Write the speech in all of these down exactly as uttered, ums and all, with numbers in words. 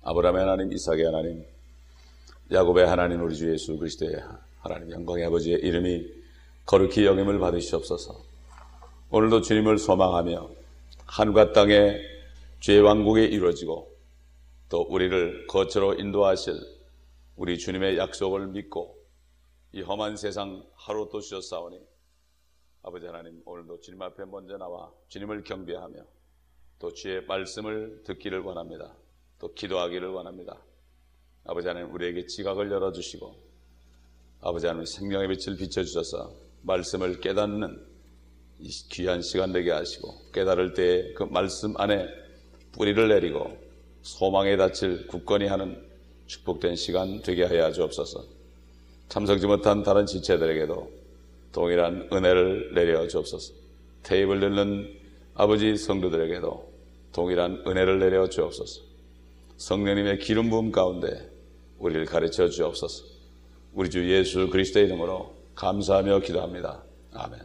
아브라함의 하나님, 이삭의 하나님, 야곱의 하나님, 우리 주 예수 그리스도의 하나님, 영광의 아버지의 이름이 거룩히 여김을 받으시옵소서. 오늘도 주님을 소망하며 하늘과 땅의 죄의 왕국이 이루어지고 또 우리를 거처로 인도하실 우리 주님의 약속을 믿고 이 험한 세상 하루 또 주셨사오니 아버지 하나님, 오늘도 주님 앞에 먼저 나와 주님을 경배하며 또 주의 말씀을 듣기를 원합니다. 또 기도하기를 원합니다. 아버지 하나님, 우리에게 지각을 열어주시고 아버지 하나님, 생명의 빛을 비춰주셔서 말씀을 깨닫는 이 귀한 시간 되게 하시고 깨달을 때에 그 말씀 안에 뿌리를 내리고 소망에 닿칠 굳건히 하는 축복된 시간 되게 하여 주옵소서. 참석지 못한 다른 지체들에게도 동일한 은혜를 내려 주옵소서. 테이블 듣는 아버지 성도들에게도 동일한 은혜를 내려 주옵소서. 성령님의 기름 부음 가운데 우리를 가르쳐 주옵소서. 우리 주 예수 그리스도의 이름으로 감사하며 기도합니다. 아멘.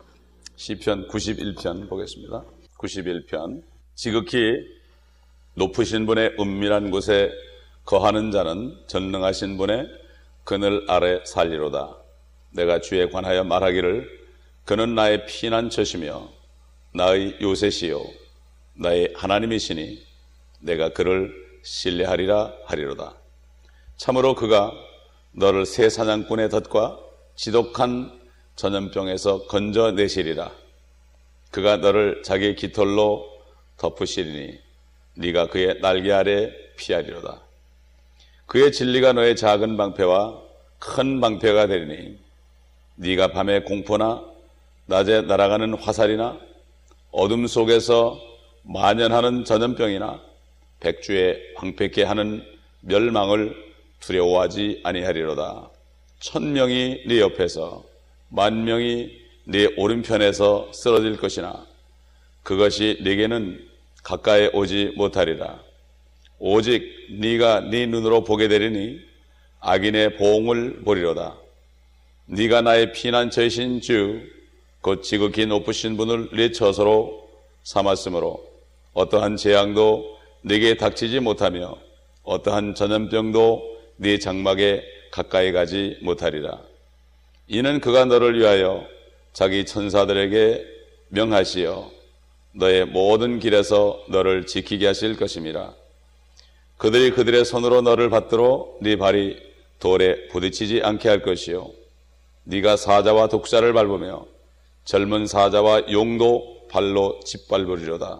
시편 구십일 편 보겠습니다. 구십일 편. 지극히 높으신 분의 은밀한 곳에 거하는 자는 전능하신 분의 그늘 아래 살리로다. 내가 주에 관하여 말하기를 그는 나의 피난처시며 나의 요새시요 나의 하나님이시니 내가 그를 신뢰하리라 하리로다. 참으로 그가 너를 새 사냥꾼의 덫과 지독한 전염병에서 건져내시리라. 그가 너를 자기 깃털로 덮으시리니 네가 그의 날개 아래 피하리로다. 그의 진리가 너의 작은 방패와 큰 방패가 되리니 네가 밤에 공포나 낮에 날아가는 화살이나 어둠 속에서 만연하는 전염병이나 백주에 방패케 하는 멸망을 두려워하지 아니하리로다. 천명이 네 옆에서 만명이 네 오른편에서 쓰러질 것이나 그것이 네게는 가까이 오지 못하리라. 오직 네가 네 눈으로 보게 되리니 악인의 보응을 보리로다. 네가 나의 피난처이신 주 곧 지극히 높으신 분을 네 처소로 삼았으므로 어떠한 재앙도 네게 닥치지 못하며 어떠한 전염병도 네 장막에 가까이 가지 못하리라. 이는 그가 너를 위하여 자기 천사들에게 명하시어 너의 모든 길에서 너를 지키게 하실 것임이라. 그들이 그들의 손으로 너를 받들어 네 발이 돌에 부딪히지 않게 할 것이요 네가 사자와 독사를 밟으며 젊은 사자와 용도 발로 짓밟으리로다.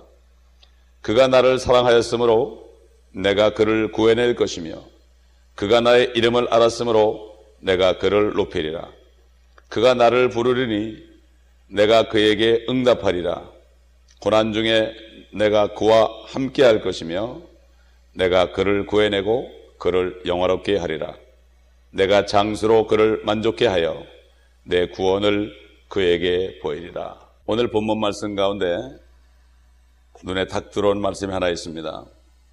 그가 나를 사랑하였으므로 내가 그를 구해낼 것이며 그가 나의 이름을 알았으므로 내가 그를 높이리라. 그가 나를 부르리니 내가 그에게 응답하리라. 고난 중에 내가 그와 함께 할 것이며 내가 그를 구해내고 그를 영화롭게 하리라. 내가 장수로 그를 만족케 하여 내 구원을 그에게 보이리라. 오늘 본문 말씀 가운데 눈에 탁 들어온 말씀이 하나 있습니다.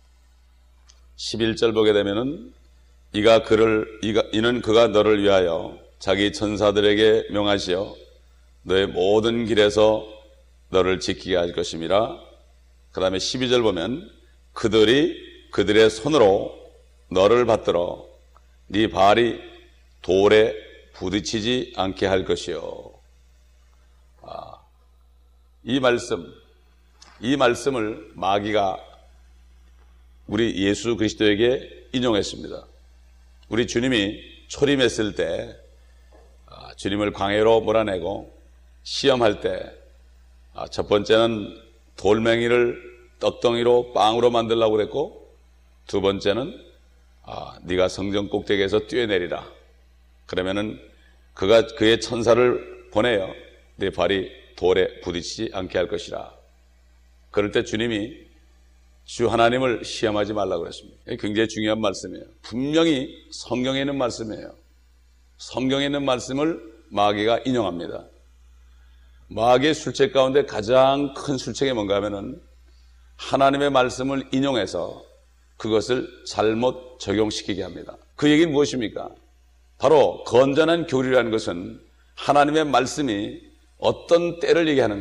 십일 절 보게 되면은 이가 그를 이가, 이는 그가 너를 위하여 자기 천사들에게 명하시어 너의 모든 길에서 너를 지키게 할 것임이라. 그 다음에 십이 절 보면 그들이 그들의 손으로 너를 받들어 네 발이 돌에 부딪히지 않게 할 것이요. 아, 이 말씀, 이 말씀을 마귀가 우리 예수 그리스도에게 인용했습니다. 우리 주님이 초림했을 때 아, 주님을 광야로 몰아내고 시험할 때 첫 번째는 돌멩이를 떡덩이로 빵으로 만들려고 그랬고 두 번째는 아, 네가 성전 꼭대기에서 뛰어내리라. 그러면은 그가 그의 천사를 보내어 네 발이 돌에 부딪히지 않게 할 것이라. 그럴 때 주님이 주 하나님을 시험하지 말라고 그랬습니다. 굉장히 중요한 말씀이에요. 분명히 성경에 있는 말씀이에요. 성경에 있는 말씀을 마귀가 인용합니다. 마귀의 술책 가운데 가장 큰 술책이 뭔가 하면은 하나님의 말씀을 인용해서 그것을 잘못 적용시키게 합니다. 그 얘기는 무엇입니까? 바로 건전한 교리라는 것은 하나님의 말씀이 어떤 때를 얘기하는가,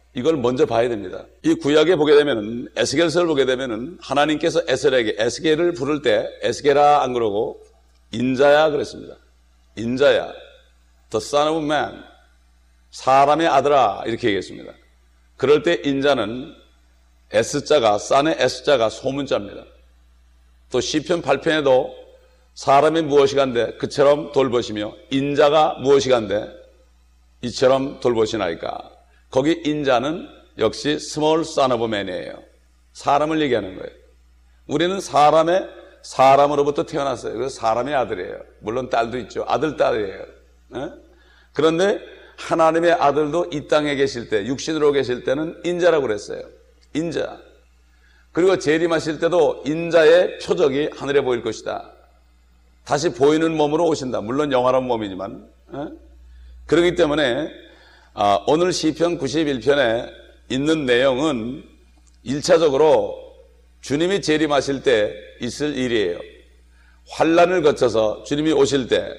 이걸 먼저 봐야 됩니다. 이 구약에 보게 되면은 에스겔서를 보게 되면은 하나님께서 에스겔에게 에스겔을 부를 때 에스겔아 안 그러고 인자야 그랬습니다. 인자야, the son of man, 사람의 아들아 이렇게 얘기했습니다. 그럴 때 인자는 S자가, 싼의 S자가 소문자입니다. 또 시편 팔 편에도 사람이 무엇이간데 그처럼 돌보시며 인자가 무엇이간데 이처럼 돌보시나이까. 거기 인자는 역시 small son of man이에요. 사람을 얘기하는 거예요. 우리는 사람의 사람으로부터 태어났어요. 그래서 사람의 아들이에요. 물론 딸도 있죠. 아들, 딸이에요. 네? 그런데 하나님의 아들도 이 땅에 계실 때, 육신으로 계실 때는 인자라고 그랬어요. 인자. 그리고 재림하실 때도 인자의 표적이 하늘에 보일 것이다. 다시 보이는 몸으로 오신다. 물론 영원한 몸이지만. 에? 그렇기 때문에 아, 오늘 시편 구십일 편에 있는 내용은 일차적으로 주님이 재림하실 때 있을 일이에요. 환난을 거쳐서 주님이 오실 때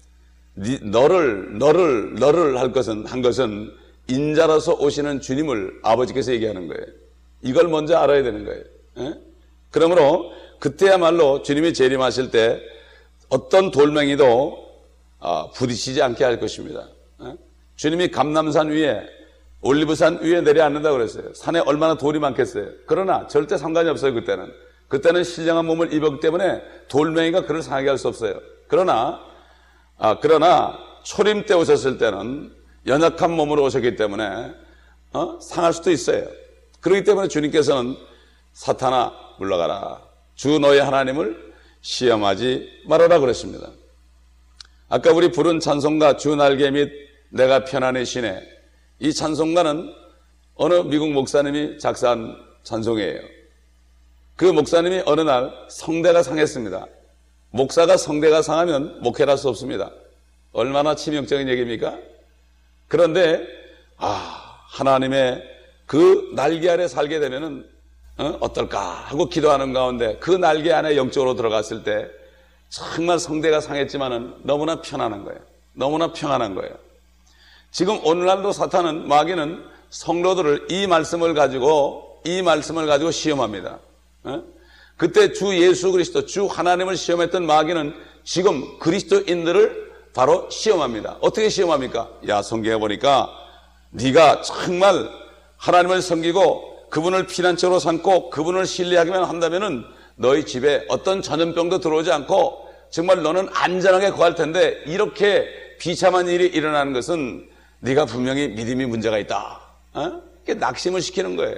너를 너를 너를 할 것은 한 것은 인자라서 오시는 주님을 아버지께서 얘기하는 거예요. 이걸 먼저 알아야 되는 거예요. 에? 그러므로 그때야말로 주님이 재림하실 때 어떤 돌멩이도 아, 부딪히지 않게 할 것입니다. 에? 주님이 감람산 위에 올리브산 위에 내려앉는다고 그랬어요. 산에 얼마나 돌이 많겠어요. 그러나 절대 상관이 없어요. 그때는 그때는 신령한 몸을 입었기 때문에 돌멩이가 그를 상하게 할 수 없어요. 그러나 아, 그러나 초림 때 오셨을 때는 연약한 몸으로 오셨기 때문에 어? 상할 수도 있어요. 그렇기 때문에 주님께서는 사탄아 물러가라. 주 너의 하나님을 시험하지 말아라 그랬습니다. 아까 우리 부른 찬송가 주 날개 및 내가 편안히 쉬네. 이 찬송가는 어느 미국 목사님이 작사한 찬송이에요. 그 목사님이 어느 날 성대가 상했습니다. 목사가 성대가 상하면 목회를 할 수 없습니다. 얼마나 치명적인 얘기입니까? 그런데 아 하나님의 그 날개 아래 살게 되면은 어, 어떨까 하고 기도하는 가운데 그 날개 안에 영적으로 들어갔을 때 정말 성대가 상했지만은 너무나 편안한 거예요. 너무나 평안한 거예요. 지금 오늘날도 사탄은 마귀는 성도들을 이 말씀을 가지고 이 말씀을 가지고 시험합니다. 어? 그때 주 예수 그리스도 주 하나님을 시험했던 마귀는 지금 그리스도인들을 바로 시험합니다. 어떻게 시험합니까? 야 성경에 보니까 네가 정말 하나님을 섬기고 그분을 피난처로 삼고 그분을 신뢰하기만 한다면은 너희 집에 어떤 전염병도 들어오지 않고 정말 너는 안전하게 거할 텐데 이렇게 비참한 일이 일어나는 것은 네가 분명히 믿음이 문제가 있다. 어? 이게 낙심을 시키는 거예요.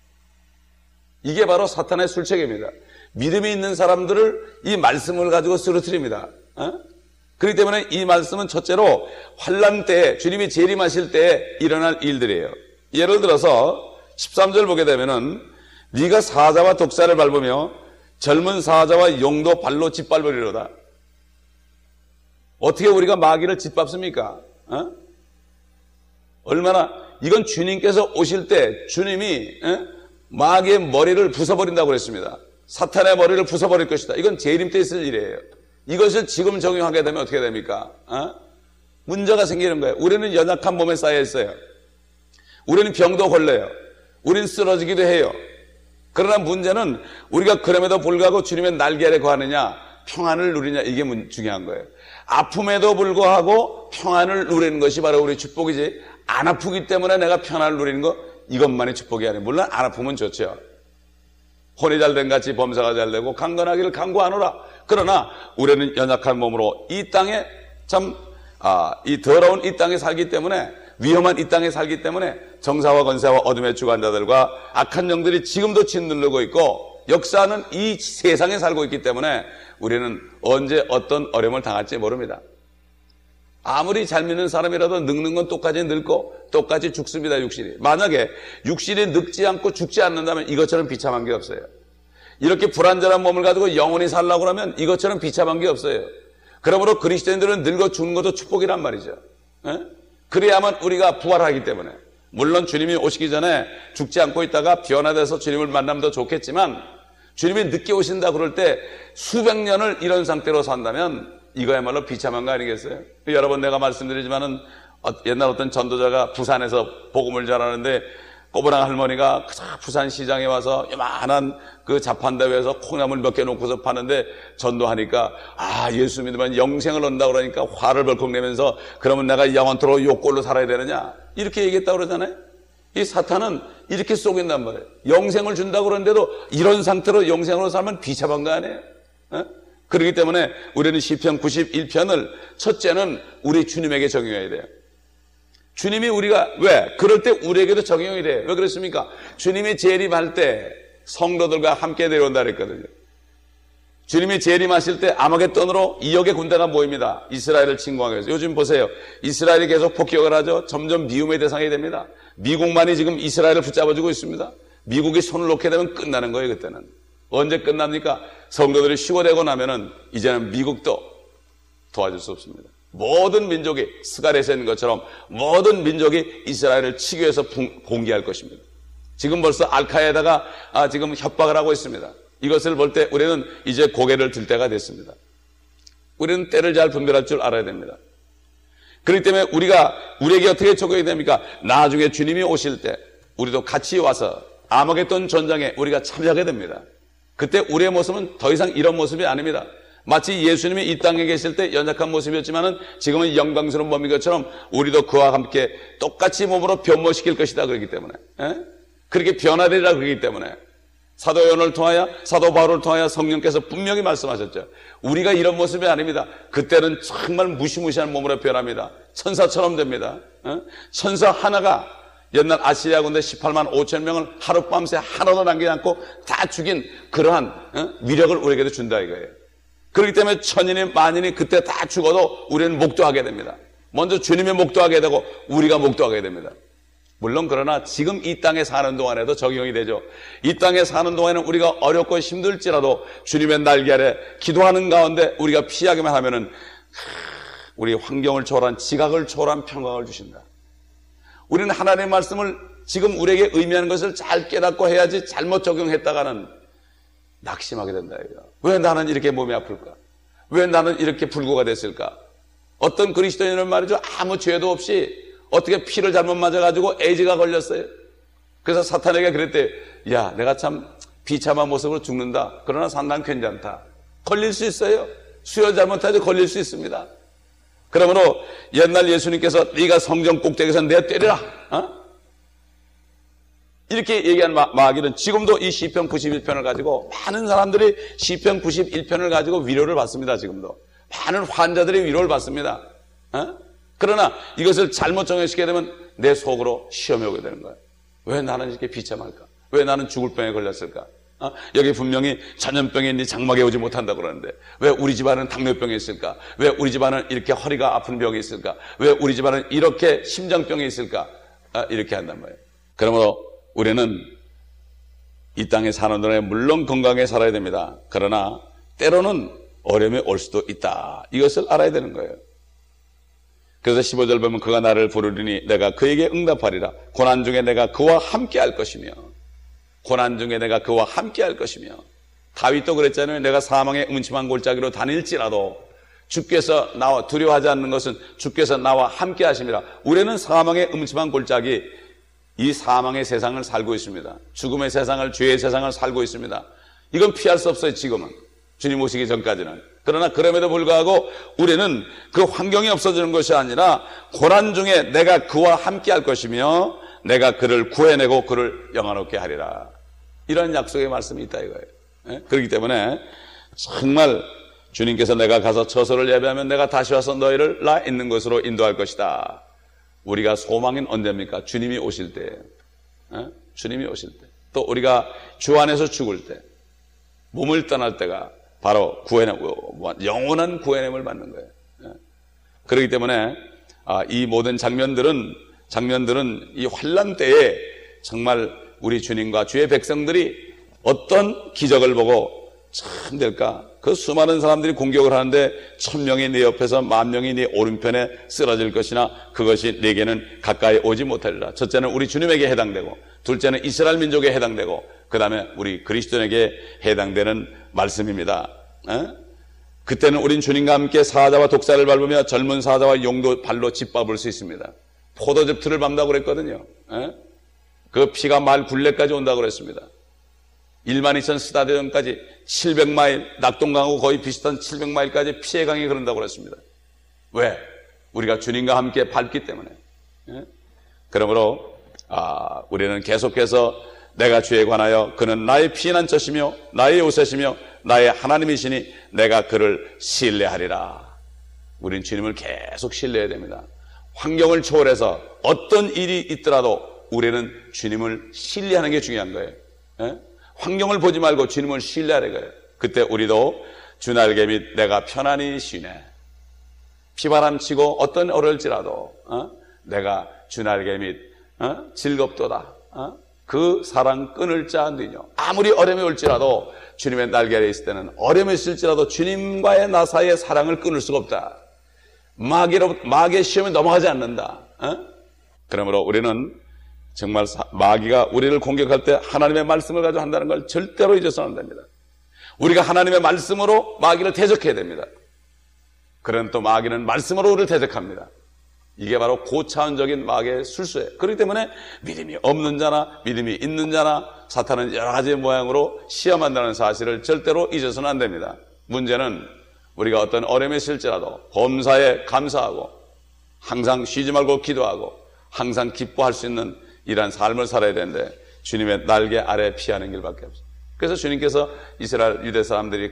이게 바로 사탄의 술책입니다. 믿음이 있는 사람들을 이 말씀을 가지고 쓰러뜨립니다. 어? 그렇기 때문에 이 말씀은 첫째로 환난 때에 주님이 재림하실 때에 일어날 일들이에요. 예를 들어서 십삼 절 보게 되면은 네가 사자와 독사를 밟으며 젊은 사자와 용도 발로 짓밟으리로다. 어떻게 우리가 마귀를 짓밟습니까? 어? 얼마나 이건 주님께서 오실 때 주님이 어? 마귀의 머리를 부숴버린다고 그랬습니다. 사탄의 머리를 부숴버릴 것이다. 이건 재림 때 있을 일이에요. 이것을 지금 적용하게 되면 어떻게 됩니까? 어? 문제가 생기는 거예요. 우리는 연약한 몸에 쌓여 있어요. 우리는 병도 걸려요. 우리는 쓰러지기도 해요. 그러나 문제는 우리가 그럼에도 불구하고 주님의 날개 아래 거하느냐 평안을 누리냐 이게 중요한 거예요. 아픔에도 불구하고 평안을 누리는 것이 바로 우리 축복이지 안 아프기 때문에 내가 평안을 누리는 거 이것만이 축복이 아니에요. 물론 안 아프면 좋죠. 혼이 잘된 같이 범사가 잘되고 강건하기를 강구하노라. 그러나 우리는 연약한 몸으로 이 땅에 참 아, 이 더러운 이 땅에 살기 때문에 위험한 이 땅에 살기 때문에 정사와 권세와 어둠의 주관자들과 악한 영들이 지금도 짓누르고 있고 역사는 이 세상에 살고 있기 때문에 우리는 언제 어떤 어려움을 당할지 모릅니다. 아무리 잘 믿는 사람이라도 늙는 건 똑같이 늙고 똑같이 죽습니다. 육신이. 만약에 육신이 늙지 않고 죽지 않는다면 이것처럼 비참한 게 없어요. 이렇게 불완전한 몸을 가지고 영원히 살라고 하면 이것처럼 비참한 게 없어요. 그러므로 그리스도인들은 늙어 죽는 것도 축복이란 말이죠. 에? 그래야만 우리가 부활하기 때문에. 물론 주님이 오시기 전에 죽지 않고 있다가 변화돼서 주님을 만나면 더 좋겠지만 주님이 늦게 오신다 그럴 때 수백 년을 이런 상태로 산다면 이거야말로 비참한 거 아니겠어요? 여러분 내가 말씀드리지만은 옛날 어떤 전도자가 부산에서 복음을 전하는데 꼬부랑 할머니가 부산 시장에 와서 요만한 그 자판대회에서 콩나물 몇 개 놓고서 파는데 전도하니까 아, 예수 믿으면 영생을 얻는다 그러니까 화를 벌컥 내면서 그러면 내가 영원토록 요 꼴로 살아야 되느냐 이렇게 얘기했다고 그러잖아요. 이 사탄은 이렇게 속인단 말이에요. 영생을 준다고 그러는데도 이런 상태로 영생으로 살면 비참한 거 아니에요? 어? 그렇기 때문에 우리는 시편 구십일 편을 첫째는 우리 주님에게 적용해야 돼요. 주님이 우리가 왜? 그럴 때 우리에게도 적용이 돼요. 왜 그렇습니까? 주님이 재림할 때 성도들과 함께 내려온다 그랬거든요. 주님이 재림하실 때 아마겟돈으로 이억의 군대가 모입니다. 이스라엘을 침공하기 위해서. 요즘 보세요. 이스라엘이 계속 폭격을 하죠. 점점 미움의 대상이 됩니다. 미국만이 지금 이스라엘을 붙잡아주고 있습니다. 미국이 손을 놓게 되면 끝나는 거예요. 그때는. 언제 끝납니까? 성도들이 휴거되고 나면은 이제는 미국도 도와줄 수 없습니다. 모든 민족이 스가랴에서 있는 것처럼 모든 민족이 이스라엘을 치기 위해서 봉기할 것입니다. 지금 벌써 알카에다가 아, 지금 협박을 하고 있습니다. 이것을 볼 때 우리는 이제 고개를 들 때가 됐습니다. 우리는 때를 잘 분별할 줄 알아야 됩니다. 그렇기 때문에 우리가 우리에게 어떻게 적용이 됩니까? 나중에 주님이 오실 때 우리도 같이 와서 아마겟돈 전장에 우리가 참여하게 됩니다. 그때 우리의 모습은 더 이상 이런 모습이 아닙니다. 마치 예수님이 이 땅에 계실 때 연약한 모습이었지만은 지금은 영광스러운 몸인 것처럼 우리도 그와 함께 똑같이 몸으로 변모시킬 것이다 그러기 때문에 에? 그렇게 변화되리라 그러기 때문에 사도 요한을 통하여 사도 바울을 통하여 성령께서 분명히 말씀하셨죠. 우리가 이런 모습이 아닙니다. 그때는 정말 무시무시한 몸으로 변합니다. 천사처럼 됩니다. 에? 천사 하나가 옛날 아시리아 군대 십팔만 오천 명을 하룻밤새 하나도 남기지 않고 다 죽인 그러한 에? 위력을 우리에게도 준다 이거예요. 그렇기 때문에 천인이 만인이 그때 다 죽어도 우리는 목도하게 됩니다. 먼저 주님이 목도하게 되고 우리가 목도하게 됩니다. 물론 그러나 지금 이 땅에 사는 동안에도 적용이 되죠. 이 땅에 사는 동안에는 우리가 어렵고 힘들지라도 주님의 날개 아래 기도하는 가운데 우리가 피하기만 하면은 우리 환경을 초월한 지각을 초월한 평강을 주신다. 우리는 하나님의 말씀을 지금 우리에게 의미하는 것을 잘 깨닫고 해야지 잘못 적용했다가는 낙심하게 된다. 왜 나는 이렇게 몸이 아플까? 왜 나는 이렇게 불구가 됐을까? 어떤 그리스도인은 말이죠. 아무 죄도 없이 어떻게 피를 잘못 맞아가지고 에이즈가 걸렸어요. 그래서 사탄에게 그랬대. 야, 내가 참 비참한 모습으로 죽는다. 그러나 상당히 괜찮다. 걸릴 수 있어요. 수혈 잘못하지 걸릴 수 있습니다. 그러므로 옛날 예수님께서 네가 성전 꼭대기에서 내 때리라. 어? 이렇게 얘기한 마귀는 지금도 이 시편 구십일 편을 가지고 많은 사람들이 시편 구십일 편을 가지고 위로를 받습니다. 지금도 많은 환자들이 위로를 받습니다. 어? 그러나 이것을 잘못 정해시키게 되면 내 속으로 시험이 오게 되는 거예요. 왜 나는 이렇게 비참할까? 왜 나는 죽을 병에 걸렸을까? 어? 여기 분명히 전염병이 있니 장막에 오지 못한다고 그러는데 왜 우리 집안은 당뇨병이 있을까? 왜 우리 집안은 이렇게 허리가 아픈 병이 있을까? 왜 우리 집안은 이렇게 심장병이 있을까? 어? 이렇게 한단 말이에요. 그러므로 우리는 이 땅에 사는 동안에 물론 건강하게 살아야 됩니다. 그러나 때로는 어려움이 올 수도 있다. 이것을 알아야 되는 거예요. 그래서 십오 절 보면 그가 나를 부르리니 내가 그에게 응답하리라. 고난 중에 내가 그와 함께 할 것이며 고난 중에 내가 그와 함께 할 것이며 다윗도 그랬잖아요. 내가 사망의 음침한 골짜기로 다닐지라도 주께서 나와 두려워하지 않는 것은 주께서 나와 함께 하심이라. 우리는 사망의 음침한 골짜기 이 사망의 세상을 살고 있습니다. 죽음의 세상을, 죄의 세상을 살고 있습니다. 이건 피할 수 없어요. 지금은 주님 오시기 전까지는. 그러나 그럼에도 불구하고 우리는 그 환경이 없어지는 것이 아니라 고난 중에 내가 그와 함께 할 것이며 내가 그를 구해내고 그를 영화롭게 하리라. 이런 약속의 말씀이 있다 이거예요. 예? 그렇기 때문에 정말 주님께서 내가 가서 처소를 예배하면 내가 다시 와서 너희를 나 있는 곳으로 인도할 것이다. 우리가 소망은 언제입니까? 주님이 오실 때. 예? 주님이 오실 때. 또 우리가 주 안에서 죽을 때. 몸을 떠날 때가 바로 구해냄, 영원한 구해냄을 받는 거예요. 예? 그렇기 때문에 아, 이 모든 장면들은 장면들은 이 환난 때에 정말 우리 주님과 주의 백성들이 어떤 기적을 보고 참 될까? 그 수많은 사람들이 공격을 하는데 천 명이 네 옆에서 만 명이 네 오른편에 쓰러질 것이나 그것이 내게는 가까이 오지 못하리라. 첫째는 우리 주님에게 해당되고 둘째는 이스라엘 민족에 해당되고 그 다음에 우리 그리스도인에게 해당되는 말씀입니다. 에? 그때는 우린 주님과 함께 사자와 독사를 밟으며 젊은 사자와 용도 발로 짓밟을 수 있습니다. 포도즙 틀을 밟는다고 그랬거든요. 에? 그 피가 말 굴레까지 온다고 그랬습니다. 만 이천 스타디움까지 칠백 마일, 낙동강하고 거의 비슷한 칠백 마일까지 피의 강이 흐른다고 그랬습니다. 왜? 우리가 주님과 함께 밟기 때문에. 예? 그러므로 아, 우리는 계속해서 내가 주에 관하여 그는 나의 피난 처시며 나의 요새시며 나의 하나님이시니 내가 그를 신뢰하리라. 우리는 주님을 계속 신뢰해야 됩니다. 환경을 초월해서 어떤 일이 있더라도 우리는 주님을 신뢰하는 게 중요한 거예요. 예? 환경을 보지 말고 주님을 신뢰하는 거예요. 그때 우리도 주 날개 및 내가 편안히 쉬네. 피바람 치고 어떤 어려울지라도 어? 내가 주 날개 및 어? 즐겁도다. 어? 그 사랑 끊을 자 누이뇨. 아무리 어려움이 올지라도 주님의 날개 아래 있을 때는 어려움이 있을지라도 주님과의 나 사이의 사랑을 끊을 수가 없다. 마귀로, 마귀의 시험에 넘어가지 않는다. 어? 그러므로 우리는 정말 사, 마귀가 우리를 공격할 때 하나님의 말씀을 가지고 한다는 걸 절대로 잊어서는 안 됩니다. 우리가 하나님의 말씀으로 마귀를 대적해야 됩니다. 그런 또 마귀는 말씀으로 우리를 대적합니다. 이게 바로 고차원적인 마귀의 술수예요. 그렇기 때문에 믿음이 없는 자나 믿음이 있는 자나 사탄은 여러 가지 모양으로 시험한다는 사실을 절대로 잊어서는 안 됩니다. 문제는 우리가 어떤 어려움이 있을지라도 범사에 감사하고 항상 쉬지 말고 기도하고 항상 기뻐할 수 있는 이러한 삶을 살아야 되는데 주님의 날개 아래 피하는 길밖에 없어요. 그래서 주님께서 이스라엘 유대 사람들이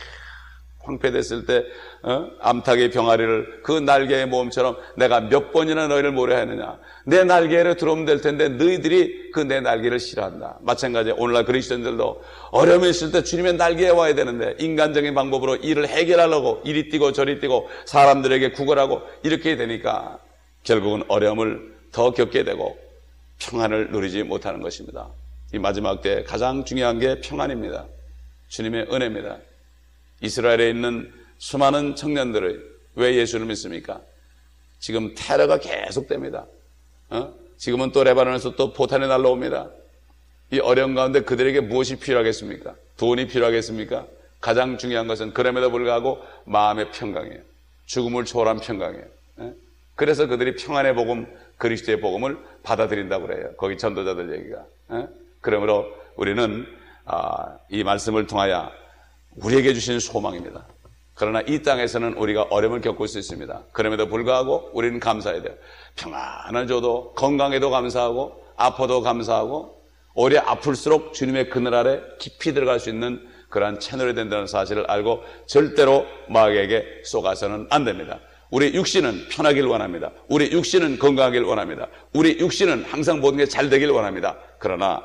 황폐됐을 때 어? 암탉의 병아리를 그 날개의 모험처럼 내가 몇 번이나 너희를 모래하느냐. 내 날개에 들어오면 될 텐데 너희들이 그 내 날개를 싫어한다. 마찬가지로 오늘날 그리스도인들도 어려움이 있을 때 주님의 날개에 와야 되는데 인간적인 방법으로 일을 해결하려고 이리 뛰고 저리 뛰고 사람들에게 구걸하고 이렇게 되니까 결국은 어려움을 더 겪게 되고 평안을 누리지 못하는 것입니다. 이 마지막 때 가장 중요한 게 평안입니다. 주님의 은혜입니다. 이스라엘에 있는 수많은 청년들의 왜 예수를 믿습니까? 지금 테러가 계속됩니다. 어? 지금은 또 레바논에서 또 포탄이 날라옵니다. 이 어려운 가운데 그들에게 무엇이 필요하겠습니까? 돈이 필요하겠습니까? 가장 중요한 것은 그럼에도 불구하고 마음의 평강이에요. 죽음을 초월한 평강이에요. 예? 그래서 그들이 평안의 복음, 그리스도의 복음을 받아들인다고 그래요. 거기 전도자들 얘기가. 예? 그러므로 우리는 아, 이 말씀을 통하여 우리에게 주신 소망입니다. 그러나 이 땅에서는 우리가 어려움을 겪을 수 있습니다. 그럼에도 불구하고 우리는 감사해야 돼요. 평안을 줘도 건강에도 감사하고 아파도 감사하고 오히려 아플수록 주님의 그늘 아래 깊이 들어갈 수 있는 그러한 채널이 된다는 사실을 알고 절대로 마귀에게 속아서는 안 됩니다. 우리 육신은 편하길 원합니다. 우리 육신은 건강하길 원합니다. 우리 육신은 항상 모든 게 잘 되길 원합니다. 그러나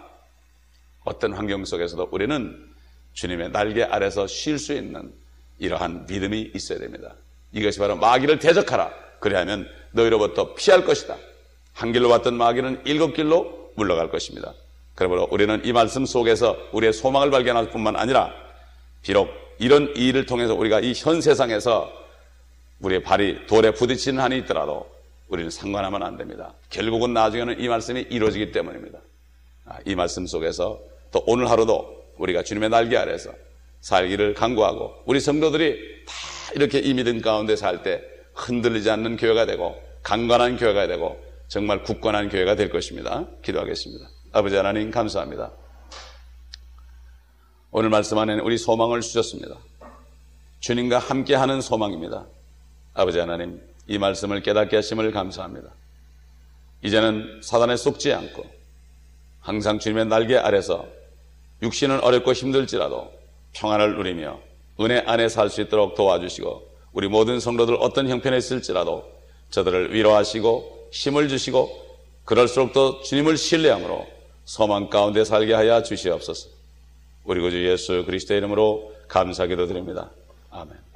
어떤 환경 속에서도 우리는 주님의 날개 아래서 쉴 수 있는 이러한 믿음이 있어야 됩니다. 이것이 바로 마귀를 대적하라. 그리하면 너희로부터 피할 것이다. 한 길로 왔던 마귀는 일곱 길로 물러갈 것입니다. 그러므로 우리는 이 말씀 속에서 우리의 소망을 발견할 뿐만 아니라 비록 이런 일을 통해서 우리가 이 현 세상에서 우리의 발이 돌에 부딪히는 한이 있더라도 우리는 상관하면 안 됩니다. 결국은 나중에는 이 말씀이 이루어지기 때문입니다. 이 말씀 속에서 또 오늘 하루도 우리가 주님의 날개 아래서 살기를 간구하고 우리 성도들이 다 이렇게 이 믿음 가운데 살 때 흔들리지 않는 교회가 되고 강건한 교회가 되고 정말 굳건한 교회가 될 것입니다. 기도하겠습니다. 아버지 하나님 감사합니다. 오늘 말씀 안에는 우리 소망을 주셨습니다. 주님과 함께하는 소망입니다. 아버지 하나님 이 말씀을 깨닫게 하심을 감사합니다. 이제는 사단에 속지 않고 항상 주님의 날개 아래서 육신은 어렵고 힘들지라도 평안을 누리며 은혜 안에 살 수 있도록 도와주시고 우리 모든 성도들 어떤 형편에 있을지라도 저들을 위로하시고 힘을 주시고 그럴수록 더 주님을 신뢰함으로 소망 가운데 살게 하여 주시옵소서. 우리 구주 예수 그리스도의 이름으로 감사 기도드립니다. 아멘.